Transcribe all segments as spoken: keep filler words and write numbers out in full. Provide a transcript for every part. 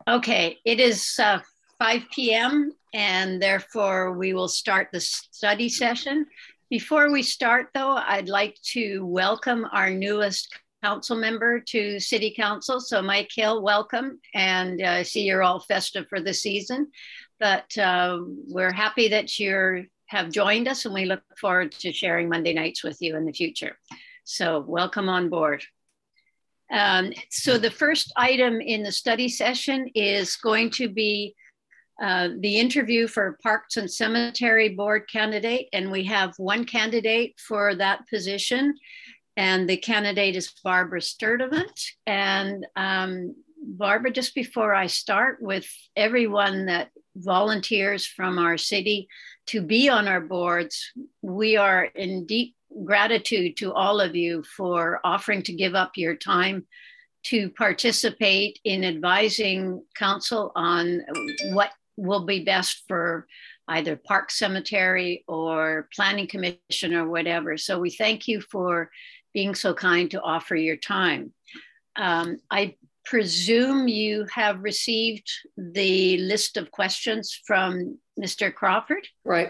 Okay, it is uh, five p m and therefore we will start the study session. Before we start though, I'd like to welcome our newest council member to City Council. So Mike Hill, welcome. And uh, I see you're all festive for the season, but uh, we're happy that you have joined us and we look forward to sharing Monday nights with you in the future. So welcome on board. Um, so the first item in the study session is going to be uh, the interview for Parks and Cemetery Board candidate. And we have one candidate for that position. And the candidate is Barbara Sturdivant. And um, Barbara, just before I start, with everyone that volunteers from our city to be on our boards, we are in deep gratitude to all of you for offering to give up your time to participate in advising council on what will be best for either Park Cemetery or Planning Commission or whatever. So we thank you for being so kind to offer your time. Um, I presume you have received the list of questions from Mister Crawford? Right.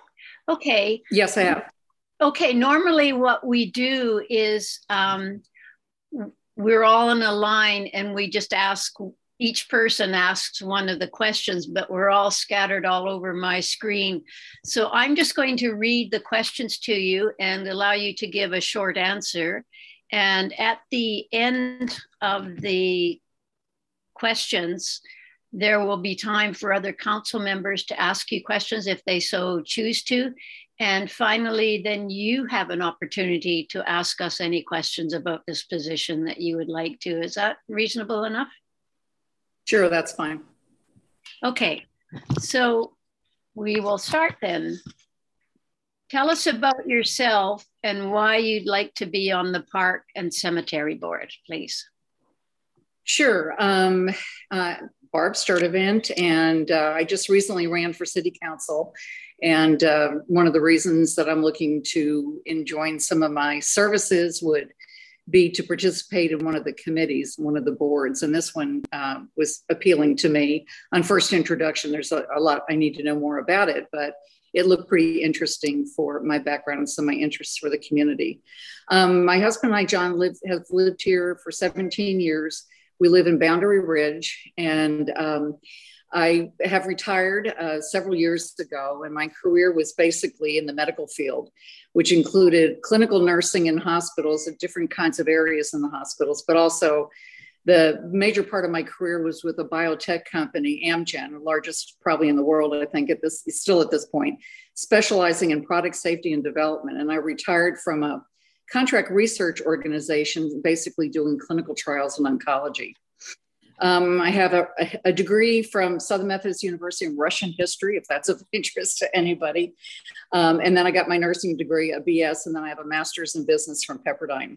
Okay. Yes, I have. Okay, normally what we do is um, we're all in a line and we just ask, each person asks one of the questions, but we're all scattered all over my screen. So I'm just going to read the questions to you and allow you to give a short answer. And at the end of the questions, there will be time for other council members to ask you questions if they so choose to. And finally, then you have an opportunity to ask us any questions about this position that you would like to. Is that reasonable enough? Sure, that's fine. Okay, so we will start then. Tell us about yourself and why you'd like to be on the Park and Cemetery Board, please. Sure. Um, uh, Barb Sturdivant, and uh, I just recently ran for City Council. And uh, one of the reasons that I'm looking to join some of my services would be to participate in one of the committees, one of the boards. And this one uh, was appealing to me. On first introduction, there's a, a lot I need to know more about it, but it looked pretty interesting for my background and some of my interests for the community. Um, my husband and I, John, live, have lived here for seventeen years. We live in Boundary Ridge, and um, I have retired uh, several years ago, and my career was basically in the medical field, which included clinical nursing in hospitals at different kinds of areas in the hospitals, but also the major part of my career was with a biotech company, Amgen, the largest probably in the world, I think, at this still at this point, specializing in product safety and development. And I retired from a contract research organization, basically doing clinical trials in oncology. Um, I have a, a degree from Southern Methodist University in Russian history, if that's of interest to anybody. Um, and then I got my nursing degree, a B S, and then I have a master's in business from Pepperdine.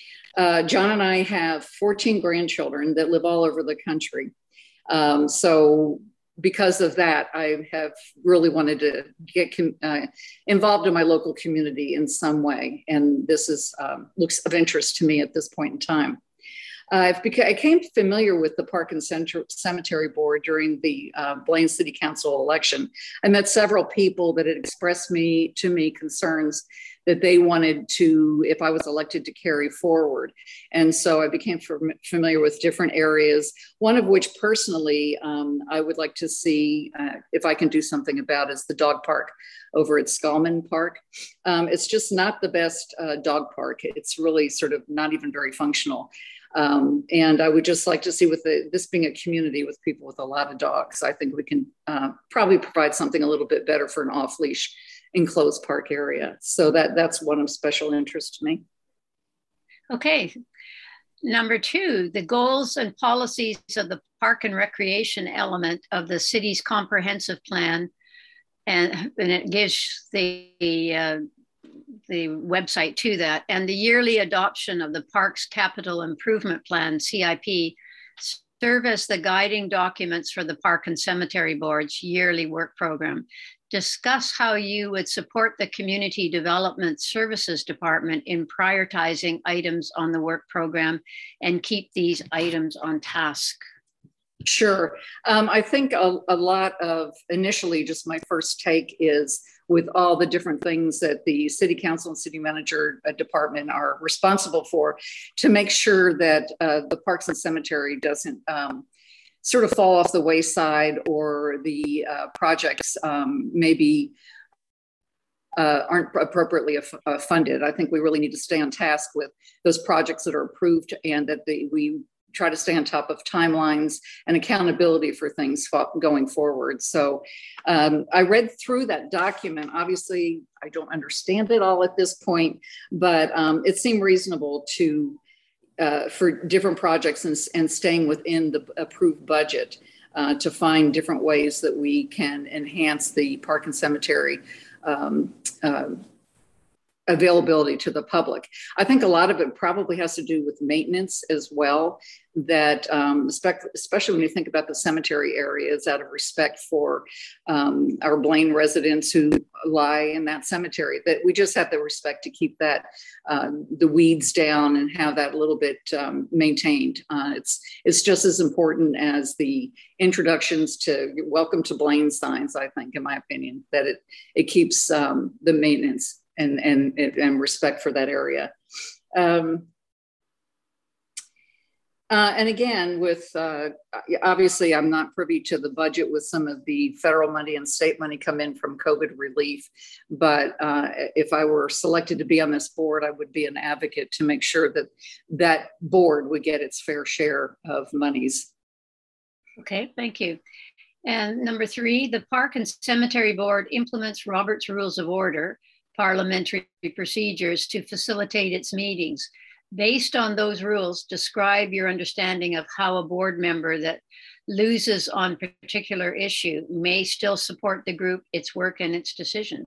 Uh, John and I have fourteen grandchildren that live all over the country. Um, so because of that, I have really wanted to get uh, involved in my local community in some way. And this is um, looks of interest to me at this point in time. Uh, I've beca- I came familiar with the Park and Cemetery Board during the uh, Blaine City Council election. I met several people that had expressed me to me concerns that they wanted to, if I was elected, to carry forward. And so I became fam- familiar with different areas, one of which personally um, I would like to see uh, if I can do something about is the dog park over at Skalman Park. Um, it's just not the best uh, dog park. It's really sort of not even very functional. Um, and I would just like to see, with the, this being a community with people with a lot of dogs, I think we can uh, probably provide something a little bit better for an off-leash enclosed park area. So that, that's one of special interest to me. Okay. Number two, the goals and policies of the park and recreation element of the city's comprehensive plan. And, and it gives the, uh, the website to that, and the yearly adoption of the Parks Capital Improvement Plan, C I P, serve as the guiding documents for the Park and Cemetery Board's yearly work program. Discuss how you would support the Community Development Services Department in prioritizing items on the work program and keep these items on task. Sure. Um, I think a, a lot of initially just my first take is with all the different things that the city council and city manager uh, department are responsible for, to make sure that uh, the Parks and Cemetery doesn't um, sort of fall off the wayside, or the uh, projects um, maybe uh, aren't appropriately uh, funded. I think we really need to stay on task with those projects that are approved, and that they, we try to stay on top of timelines and accountability for things going forward. So um, I read through that document. Obviously, I don't understand it all at this point, but um, it seemed reasonable to uh, for different projects and, and staying within the approved budget uh, to find different ways that we can enhance the park and cemetery um, uh, availability to the public. I think a lot of it probably has to do with maintenance as well, that um, especially when you think about the cemetery areas, out of respect for um, our Blaine residents who lie in that cemetery, that we just have the respect to keep that, um, the weeds down and have that a little bit um, maintained. Uh, it's, it's just as important as the introductions to welcome to Blaine signs, I think, in my opinion, that it, it keeps um, the maintenance And, and, and respect for that area. Um, uh, and again, with uh, obviously, I'm not privy to the budget with some of the federal money and state money come in from COVID relief. But uh, if I were selected to be on this board, I would be an advocate to make sure that that board would get its fair share of monies. Okay, thank you. And number three, the Park and Cemetery Board implements Robert's Rules of Order, parliamentary procedures, to facilitate its meetings. Based on those rules, describe your understanding of how a board member that loses on a particular issue may still support the group, its work, and its decisions.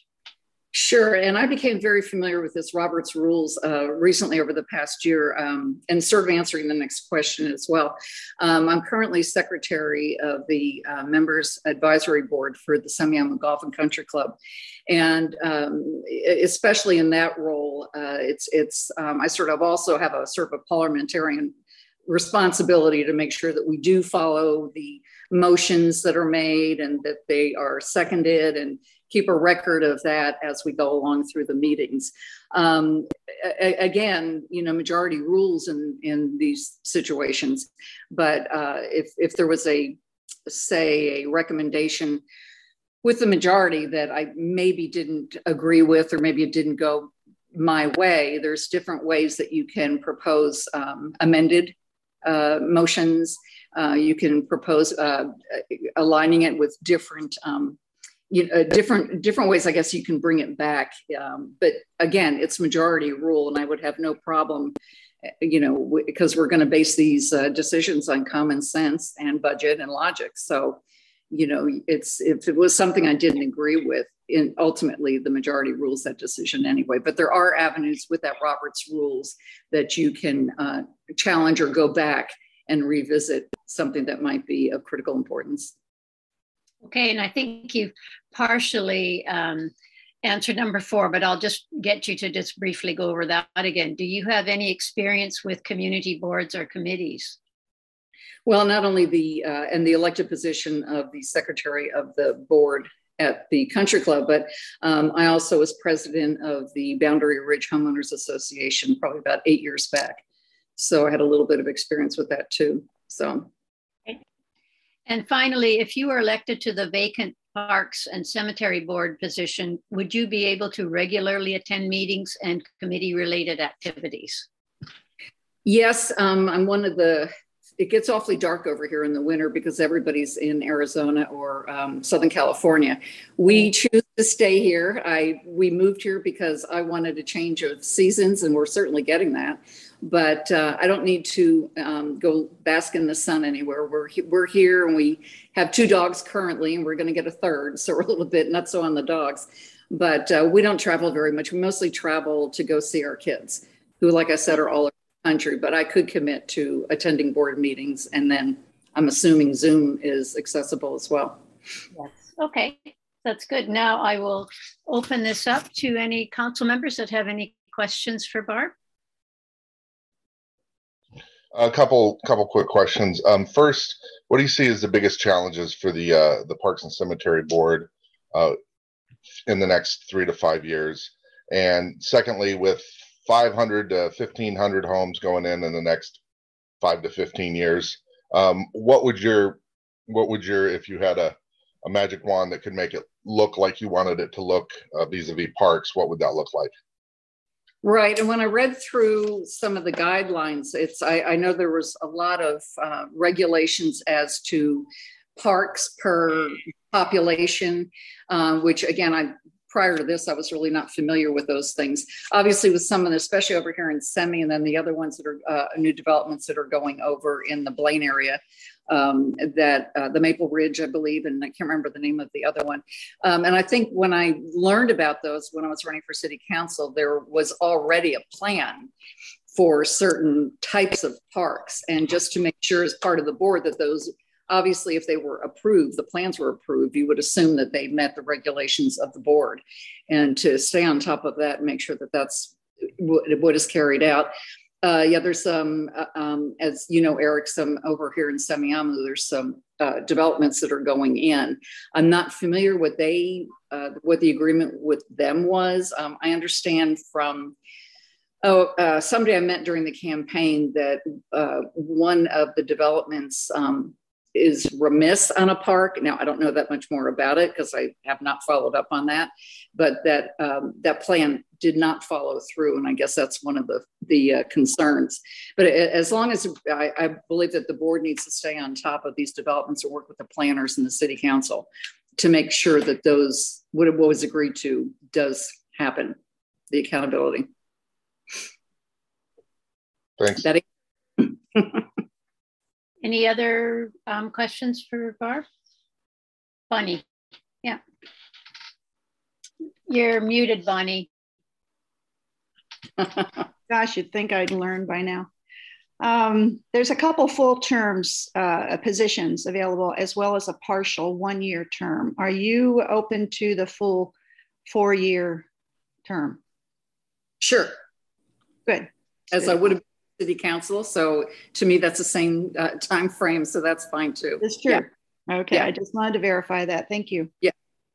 Sure, and I became very familiar with this Robert's Rules uh, recently over the past year, um, and sort of answering the next question as well. Um, I'm currently secretary of the uh, Members Advisory Board for the Semiahmoo Golf and Country Club, and um, especially in that role, uh, it's it's um, I sort of also have a sort of a parliamentarian responsibility to make sure that we do follow the motions that are made and that they are seconded, and keep a record of that as we go along through the meetings. Um, a- again, you know, majority rules in, in these situations, but uh, if, if there was a, say, a recommendation with the majority that I maybe didn't agree with, or maybe it didn't go my way, there's different ways that you can propose um, amended uh, motions. Uh, you can propose uh, aligning it with different um, You know, different different ways, I guess, you can bring it back. Um, but again, it's majority rule, and I would have no problem, you know, because we're going to base these uh, decisions on common sense and budget and logic. So, you know, it's if it was something I didn't agree with, in ultimately the majority rules that decision anyway. But there are avenues with that Robert's Rules that you can uh, challenge or go back and revisit something that might be of critical importance. Okay, and I think you've partially um, answered number four, but I'll just get you to just briefly go over that again. Do you have any experience with community boards or committees? Well, not only the, uh, and the elected position of the secretary of the board at the country club, but um, I also was president of the Boundary Ridge Homeowners Association probably about eight years back. So I had a little bit of experience with that too, so. And finally, if you were elected to the vacant Parks and Cemetery Board position, would you be able to regularly attend meetings and committee-related activities? Yes, um, I'm one of the, it gets awfully dark over here in the winter because everybody's in Arizona or um, Southern California. We choose to stay here. I We moved here because I wanted a change of seasons, and we're certainly getting that. But uh, I don't need to um, go bask in the sun anywhere. We're, we're here, and we have two dogs currently, and we're going to get a third. So we're a little bit not so on the dogs, but uh, we don't travel very much. We mostly travel to go see our kids, who, like I said, are all over the country. But I could commit to attending board meetings, and then I'm assuming Zoom is accessible as well. Yes. Okay, that's good. Now I will open this up to any council members that have any questions for Barb. A couple couple quick questions. Um, first, what do you see as the biggest challenges for the uh, the Parks and Cemetery Board uh, in the next three to five years? And secondly, with five hundred to fifteen hundred homes going in in the next five to fifteen years, um, what would your what would your if you had a a magic wand that could make it look like you wanted it to look uh, vis-a-vis parks, what would that look like? Right. And when I read through some of the guidelines, it's I, I know there was a lot of uh, regulations as to parks per population, uh, which again, I prior to this, I was really not familiar with those things. Obviously with some of them, especially over here in Semi, and then the other ones that are uh, new developments that are going over in the Blaine area, um, that uh, the Maple Ridge, I believe, and I can't remember the name of the other one. Um, and I think when I learned about those, when I was running for city council, there was already a plan for certain types of parks. And just to make sure as part of the board that those, obviously, if they were approved, the plans were approved, you would assume that they met the regulations of the board. And to stay on top of that and make sure that that's what is carried out. Uh, yeah, there's some, uh, um, as you know, Eric, some over here in Semiahmoo, there's some uh, developments that are going in. I'm not familiar what they, uh, what the agreement with them was. Um, I understand from Oh, uh, somebody I met during the campaign that uh, one of the developments um, is remiss on a park. Now, I don't know that much more about it because I have not followed up on that, but that um, that plan did not follow through. And I guess that's one of the, the uh, concerns. But as long as I, I believe that the board needs to stay on top of these developments or work with the planners and the city council to make sure that those, what was agreed to does happen, the accountability. Thanks. That Any other um, questions for Barb? Bonnie, yeah. You're muted, Bonnie. Gosh, you'd think I'd learn by now. Um, there's a couple full terms, uh, positions available, as well as a partial one-year term. Are you open to the full four-year term? Sure. Good. As I would have been city council, so to me that's the same uh, time frame, so that's fine too. That's true. Yeah. Okay, yeah. I just wanted to verify that. Thank you. Yeah.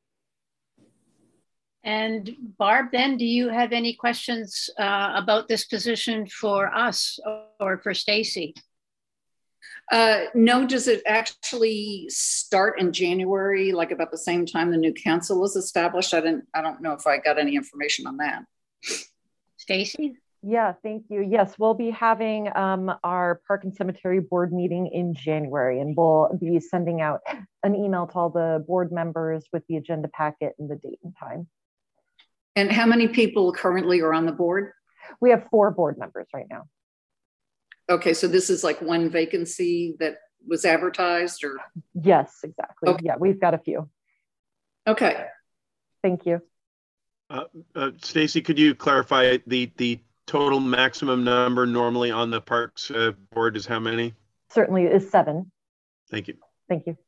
And Barb, then, do you have any questions uh, about this position for us or for Stacy? Uh, no, does it actually start in January, like about the same time the new council was established? I didn't. I don't know if I got any information on that. Stacy? Yeah, thank you. Yes, we'll be having um, our Park and Cemetery Board meeting in January, and we'll be sending out an email to all the board members with the agenda packet and the date and time. And how many people currently are on the board? We have four board members right now. Okay, so this is like one vacancy that was advertised, or? Yes, exactly. Okay. Yeah, we've got a few. Okay. Thank you. Uh, uh, Stacy, could you clarify the the total maximum number normally on the Parks uh, board is how many? Certainly is seven. Thank you. Thank you.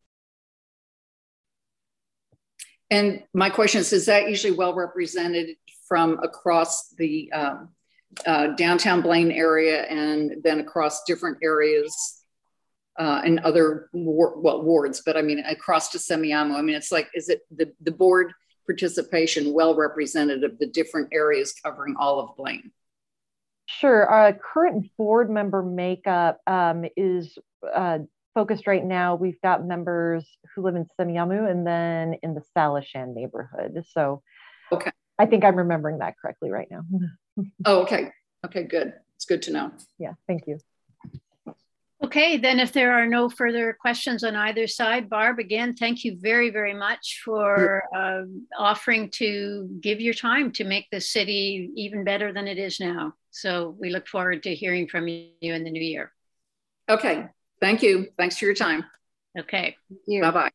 And my question is, is that usually well represented from across the um, uh, downtown Blaine area and then across different areas uh, and other war well, wards, but I mean, across to Semiahmoo? I mean, it's like, is it the, the board participation well represented of the different areas covering all of Blaine? Sure. Our current board member makeup um, is uh, focused right now. We've got members who live in Semiahmoo and then in the Salishan neighborhood. So okay, I think I'm remembering that correctly right now. Oh, okay. Okay, good. It's good to know. Yeah, thank you. Okay, then if there are no further questions on either side, Barb, again, thank you very, very much for uh, offering to give your time to make the city even better than it is now. So we look forward to hearing from you in the new year. Okay, thank you. Thanks for your time. Okay. Bye-bye.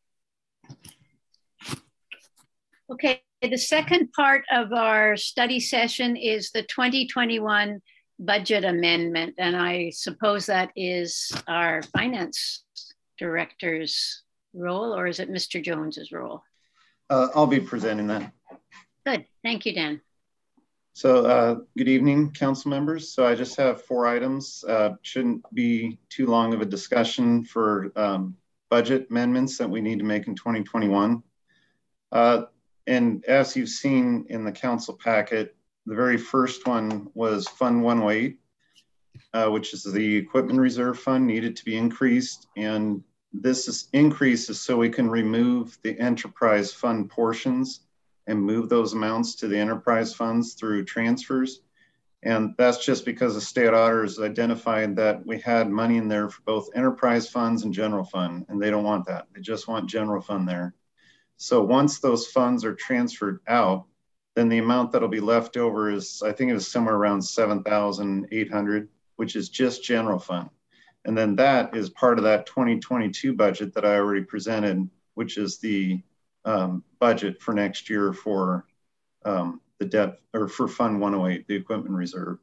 Okay, the second part of our study session is the twenty twenty-one budget amendment, and I suppose that is our finance director's role, or is it Mister Jones's role? Uh, I'll be presenting that. Good, thank you, Dan. So uh, good evening, council members. So I just have four items. Uh, shouldn't be too long of a discussion for um, budget amendments that we need to make in twenty twenty-one. Uh, and as you've seen in the council packet, the very first one was Fund one oh eight, uh, which is the equipment reserve fund, needed to be increased. And this is increase is so we can remove the enterprise fund portions and move those amounts to the enterprise funds through transfers. And that's just because the state auditors identified that we had money in there for both enterprise funds and general fund, and they don't want that. They just want general fund there. So once those funds are transferred out, then the amount that'll be left over is, I think it was somewhere around seven thousand eight hundred, which is just general fund. And then that is part of that twenty twenty-two budget that I already presented, which is the um, budget for next year for um, the debt, or for Fund one oh eight, the equipment reserve.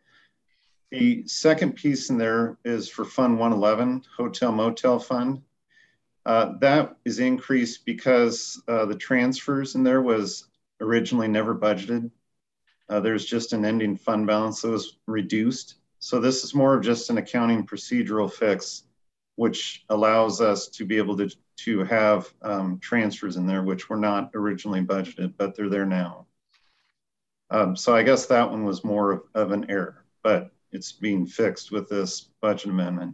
The second piece in there is for Fund one eleven, Hotel Motel Fund. Uh, that is increased because uh, the transfers in there was originally never budgeted. Uh, there's just an ending fund balance that was reduced. So this is more of just an accounting procedural fix, which allows us to be able to, to have um, transfers in there, which were not originally budgeted, but they're there now. Um, so I guess that one was more of, of an error, but it's being fixed with this budget amendment.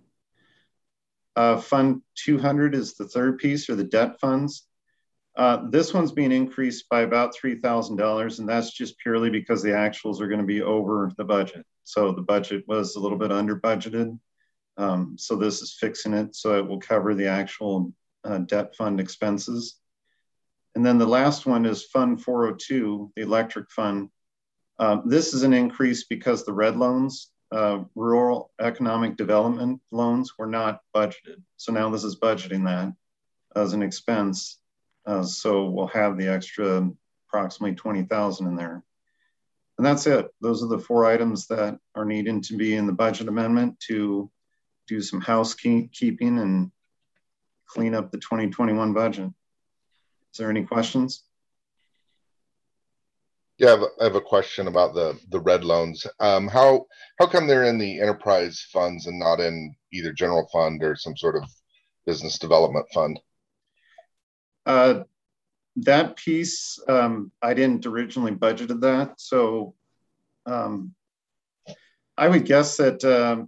Uh, Fund two hundred is the third piece, or the debt funds. Uh, this one's being increased by about three thousand dollars, and that's just purely because the actuals are going to be over the budget. So the budget was a little bit under budgeted. Um, so this is fixing it so it will cover the actual uh, debt fund expenses. And then the last one is Fund four oh two, the electric fund. Uh, this is an increase because the red loans, uh, rural economic development loans, were not budgeted. So now this is budgeting that as an expense. Uh, so we'll have the extra approximately twenty thousand in there. And that's it. Those are the four items that are needing to be in the budget amendment to do some housekeeping and clean up the twenty twenty-one budget. Is there any questions? Yeah, I have a, I have a question about the the red loans. Um, how how come they're in the enterprise funds and not in either general fund or some sort of business development fund? Uh, that piece, um, I didn't originally budgeted that. So um, I would guess that um,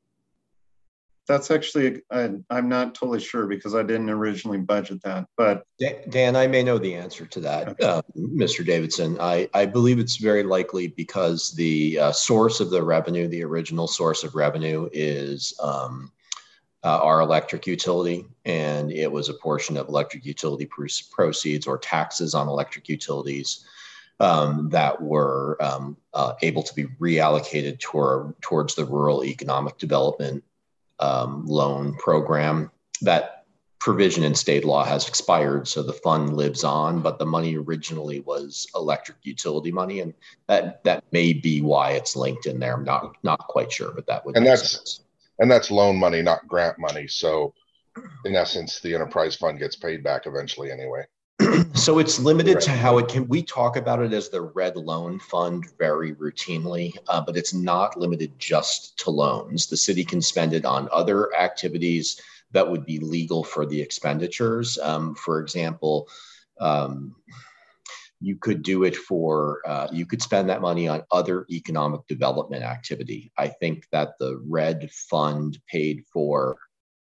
that's actually, I, I'm not totally sure because I didn't originally budget that, but. Dan, I may know the answer to that, okay. uh, Mister Davidson. I, I believe it's very likely because the uh, source of the revenue, the original source of revenue is um, uh, our electric utility, and it was a portion of electric utility proceeds or taxes on electric utilities um, that were um, uh, able to be reallocated toward, towards the rural economic development Um, loan program. That provision in state law has expired, so the fund lives on, but the money originally was electric utility money, and that that may be why it's linked in there. I'm not not quite sure, but that would and make that's sense. And that's loan money, not grant money. So in essence, the enterprise fund gets paid back eventually anyway. So it's limited right. to how it can, we talk about it as the red loan fund very routinely, uh, but it's not limited just to loans. The city can spend it on other activities that would be legal for the expenditures. Um, for example, um, you could do it for, uh, you could spend that money on other economic development activity. I think that the red fund paid for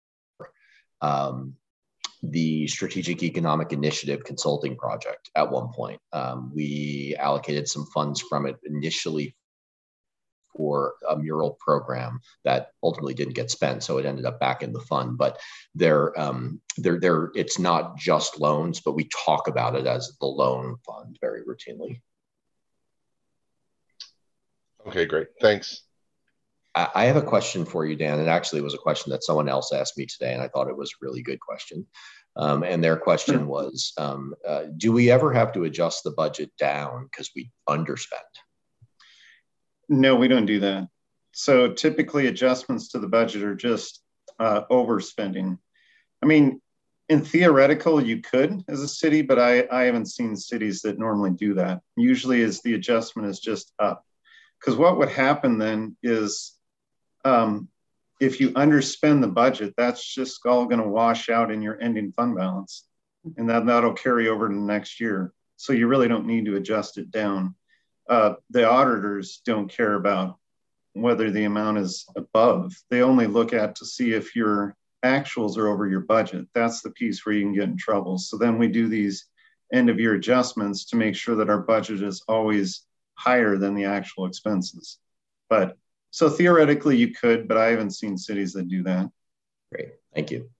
um, the Strategic Economic Initiative Consulting Project at one point. Um, we allocated some funds from it initially for a mural program that ultimately didn't get spent, so it ended up back in the fund. But there, um, there, there, it's not just loans, but we talk about it as the loan fund very routinely. Okay, great. Thanks. I have a question for you, Dan. It actually was a question that someone else asked me today, and I thought it was a really good question. Um, and their question was, um, uh, do we ever have to adjust the budget down because we underspent? No, we don't do that. So typically adjustments to the budget are just uh, overspending. I mean, in theoretical, you could as a city, but I, I haven't seen cities that normally do that. Usually is the adjustment is just up. Because what would happen then is um, if you underspend the budget, that's just all going to wash out in your ending fund balance. And that, that'll carry over to next year. So you really don't need to adjust it down. Uh, the auditors don't care about whether the amount is above. They only look at to see if your actuals are over your budget. That's the piece where you can get in trouble. So then we do these end of year adjustments to make sure that our budget is always higher than the actual expenses. But so theoretically you could, but I haven't seen cities that do that. Great, thank you.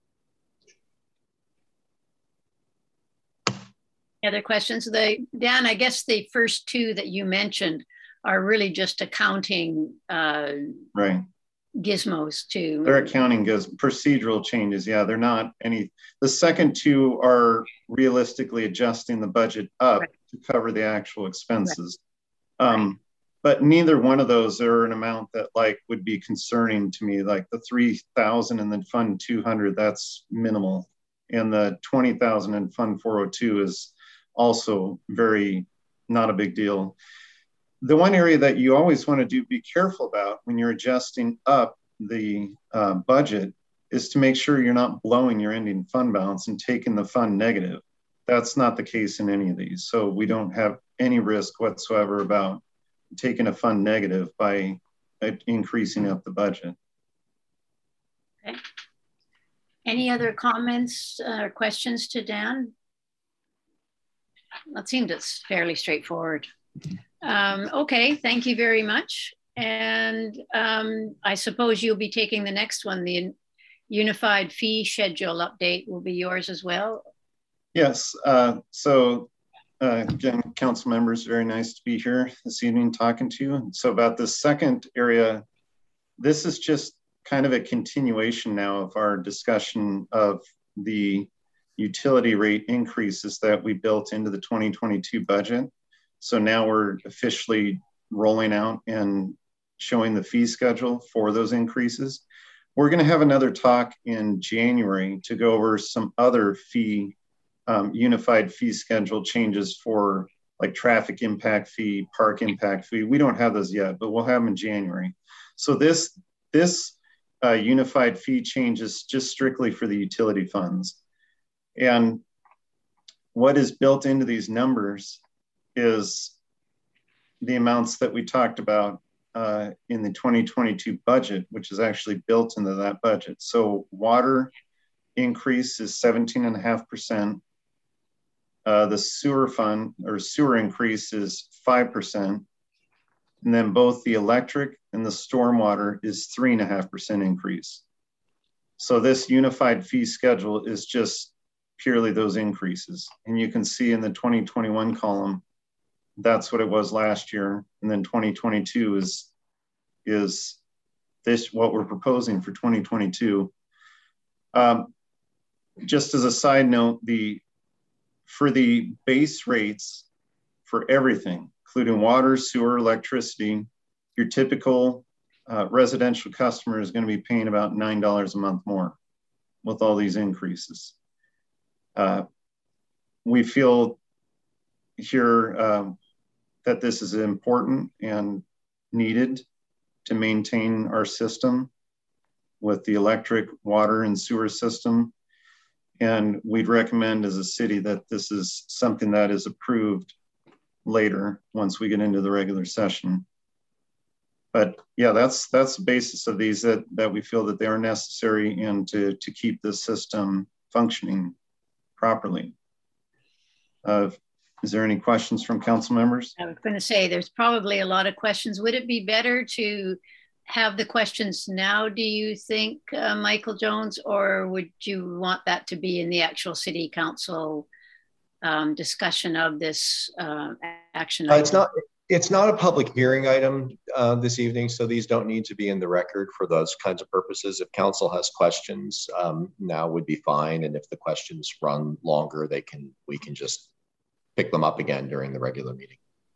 Other questions? The, Dan, I guess the first two that you mentioned are really just accounting uh, right. gizmos too. They're accounting giz procedural changes. Yeah, they're not any. The second two are realistically adjusting the budget up right. to cover the actual expenses. Right. Um, right. But neither one of those are an amount that like would be concerning to me. Like the three thousand and then fund two hundred, that's minimal. And the twenty thousand in fund four oh two is also very, not a big deal. The one area that you always want to do be careful about when you're adjusting up the uh, budget is to make sure you're not blowing your ending fund balance and taking the fund negative. That's not the case in any of these. So we don't have any risk whatsoever about taking a fund negative by uh, increasing up the budget. Okay. Any other comments or uh, questions to Dan? That seemed it's fairly straightforward. Um, okay, thank you very much. And um, I suppose you'll be taking the next one. The unified fee schedule update will be yours as well. Yes, uh, so uh, again, council members, very nice to be here this evening talking to you. So about the second area, this is just kind of a continuation now of our discussion of the utility rate increases that we built into the twenty twenty-two budget. So now we're officially rolling out and showing the fee schedule for those increases. We're going to have another talk in January to go over some other fee, um, unified fee schedule changes for like traffic impact fee, park impact fee. We don't have those yet, but we'll have them in January. So this, this uh, unified fee change is just strictly for the utility funds. And what is built into these numbers is the amounts that we talked about uh, in the twenty twenty-two budget, which is actually built into that budget. So water increase is seventeen and a half percent. Uh, the sewer fund or sewer increase is five percent. And then both the electric and the stormwater is three and a half percent increase. So this unified fee schedule is just purely those increases. And you can see in the twenty twenty-one column, that's what it was last year. And then twenty twenty-two is, is this what we're proposing for twenty twenty-two. Um, just as a side note, the for the base rates for everything, including water, sewer, electricity, your typical uh, residential customer is going to be paying about nine dollars a month more with all these increases. Uh, we feel here um, that this is important and needed to maintain our system with the electric, water, and sewer system. And we'd recommend as a city that this is something that is approved later once we get into the regular session. But yeah, that's that's the basis of these, that, that we feel that they are necessary and to, to keep the system functioning properly. Uh, is there any questions from council members? I was going to say there's probably a lot of questions. Would it be better to have the questions now, do you think, uh, Michael Jones, or would you want that to be in the actual city council um, discussion of this uh, action? Uh, it's not. It's not a public hearing item uh, this evening, so these don't need to be in the record for those kinds of purposes. If council has questions, um, now would be fine, and if the questions run longer, they can we can just pick them up again during the regular meeting.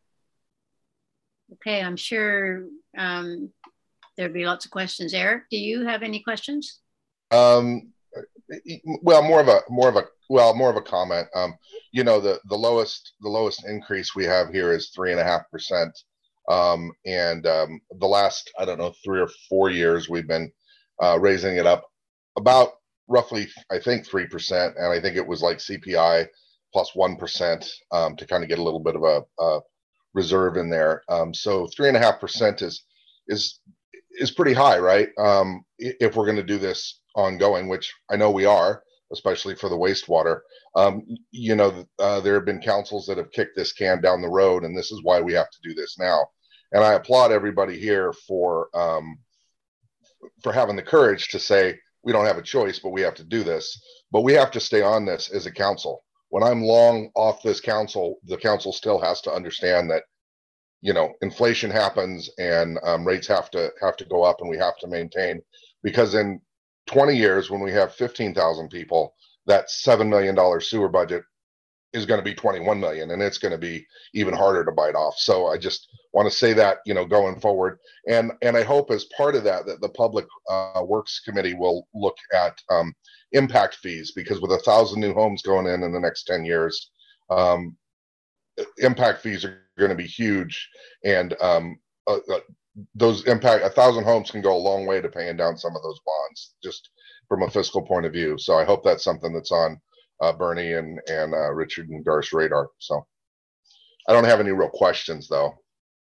Okay, I'm sure um, there'd be lots of questions. Eric, do you have any questions? Um, Well, more of a more of a well, more of a comment. Um, you know, the the lowest the lowest increase we have here is three and a half percent. Um, and um, the last I don't know three or four years we've been uh, raising it up about roughly I think three percent, and I think it was like C P I plus one percent um, to kind of get a little bit of a, a reserve in there. Um, so three and a half percent is is is pretty high, right? Um, if we're going to do this ongoing, which I know we are, especially for the wastewater. Um, you know, uh, there have been councils that have kicked this can down the road, and this is why we have to do this now. And I applaud everybody here for um, for having the courage to say we don't have a choice, but we have to do this. But we have to stay on this as a council. When I'm long off this council, the council still has to understand that, you know, inflation happens and um, rates have to have to go up, and we have to maintain, because in twenty years, when we have fifteen thousand people, that seven million dollars sewer budget is going to be twenty-one million, and it's going to be even harder to bite off. So I just want to say that, you know, going forward, and and I hope as part of that, that the Public uh, Works Committee will look at um, impact fees, because with a thousand new homes going in in the next ten years, um, impact fees are going to be huge, and um, uh, uh, those impact a thousand homes can go a long way to paying down some of those bonds, just from a fiscal point of view. So I hope that's something that's on uh, Bernie and and uh, Richard and Garth's radar. So I don't have any real questions though.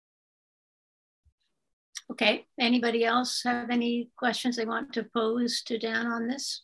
Okay, anybody else have any questions they want to pose to Dan on this?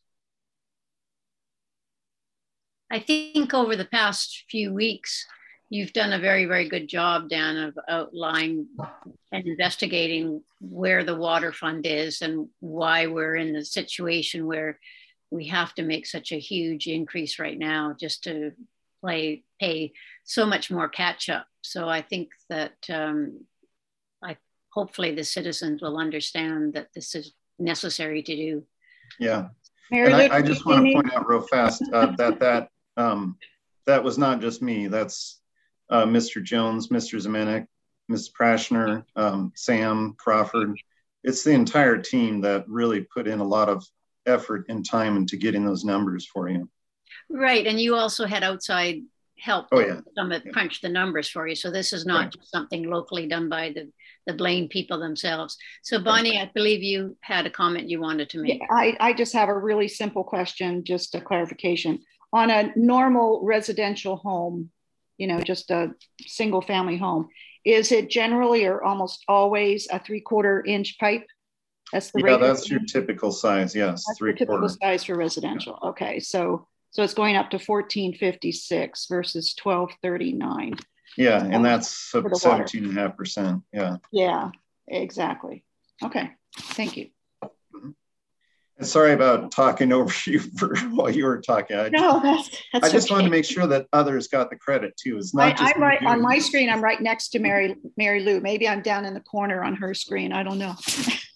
I think over the past few weeks, you've done a very, very good job, Dan, of outlining and investigating where the water fund is and why we're in the situation where we have to make such a huge increase right now just to play, pay so much more catch up. So I think that um, I hopefully the citizens will understand that this is necessary to do. Yeah, Mary and Lou, I, I just want to point out real fast uh, that that um, that was not just me. That's Uh, Mister Jones, Mister Zemanek, Miz Prashner, um, Sam Crawford. It's the entire team that really put in a lot of effort and time into getting those numbers for you. Right, and you also had outside help. Oh yeah. Some that yeah. punched the numbers for you. So this is not right. just something locally done by the, the Blaine people themselves. So Bonnie, I believe you had a comment you wanted to make. Yeah, I, I just have a really simple question, just a clarification. On a normal residential home, you know, just a single family home, is it generally or almost always a three quarter inch pipe? That's the yeah, that's your typical size. Yes, that's three the typical quarter size for residential. Yeah. Okay, so so it's going up to fourteen fifty-six versus twelve thirty-nine. Yeah, and that's seventeen and a half percent. Yeah. Yeah, exactly. Okay, thank you. And sorry about talking over you for while you were talking. I no, that's, that's I just okay. wanted to make sure that others got the credit too. It's not I, just I'm right on my screen. I'm right next to Mary Mary Lou. Maybe I'm down in the corner on her screen. I don't know.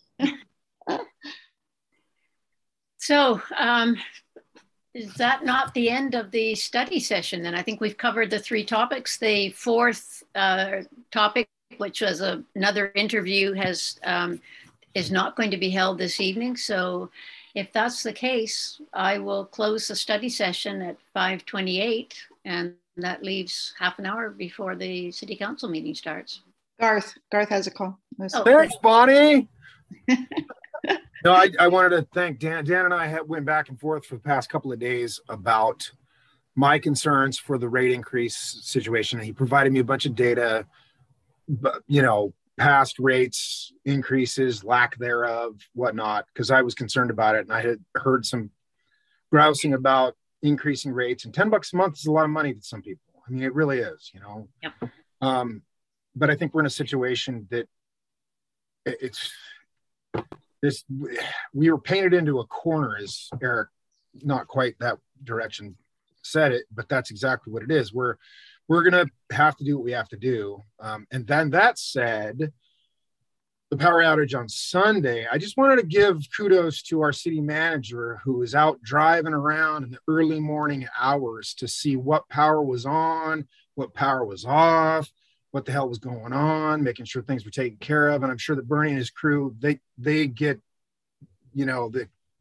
So um, is that not the end of the study session? Then I think we've covered the three topics. The fourth uh, topic, which was a, another interview, has um, is not going to be held this evening. So if that's the case, I will close the study session at five twenty-eight, and that leaves half an hour before the city council meeting starts. Garth, Garth has a call. Oh, thanks, Bonnie. No, I, I wanted to thank Dan. Dan and I have, went back and forth for the past couple of days about my concerns for the rate increase situation. He provided me a bunch of data, but, you know, past rates, increases, lack thereof, whatnot, because I was concerned about it. And I had heard some grousing about increasing rates, and ten bucks a month is a lot of money to some people. I mean, it really is, you know. Yep. Um, but I think we're in a situation that it, it's this, we were painted into a corner, as Eric, not quite that direction, said it, but that's exactly what it is. We're we're gonna have to do what we have to do. Um, and then that said, the power outage on Sunday, I just wanted to give kudos to our city manager, who was out driving around in the early morning hours to see what power was on, what power was off, what the hell was going on, making sure things were taken care of. And I'm sure that Bernie and his crew, they they get, you know, the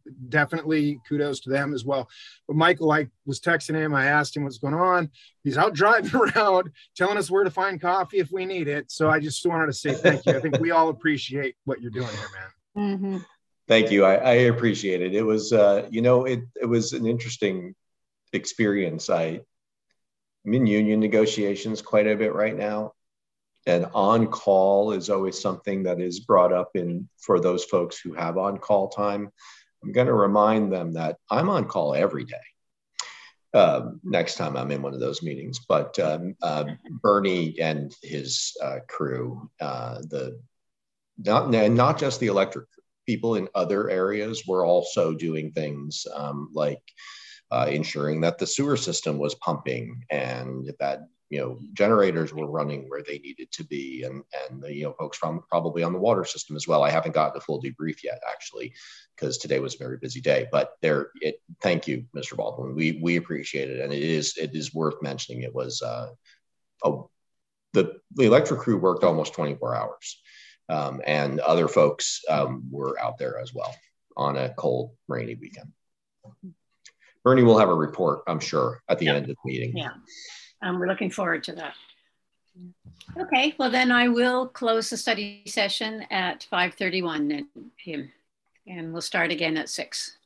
definitely kudos to them as well. But Michael, I was texting him. I asked him what's going on. He's out driving around telling us where to find coffee if we need it. So I just wanted to say thank you. I think we all appreciate what you're doing here, man. Mm-hmm. Thank you. I, I appreciate it. It was, uh, you know, it, it was an interesting experience. I, I'm in union negotiations quite a bit right now. And on-call is always something that is brought up in for those folks who have on-call time. I'm going to remind them that I'm on call every day. Um, next time I'm in one of those meetings, but um, uh, Bernie and his uh, crew, uh, the not and not just the electric people in other areas, were also doing things um, like uh, ensuring that the sewer system was pumping and that, you know, generators were running where they needed to be, and and the, you know, folks from probably on the water system as well. I haven't gotten a full debrief yet, actually, because today was a very busy day. But there, it. Thank you, Mister Baldwin. We we appreciate it, and it is it is worth mentioning. It was uh, a, the the electric crew worked almost twenty-four hours, um, and other folks um, were out there as well on a cold, rainy weekend. Bernie will have a report, I'm sure, at the yeah. end of the meeting. Yeah. Um, we're looking forward to that. Okay, well then I will close the study session at five thirty-one p m and we'll start again at six.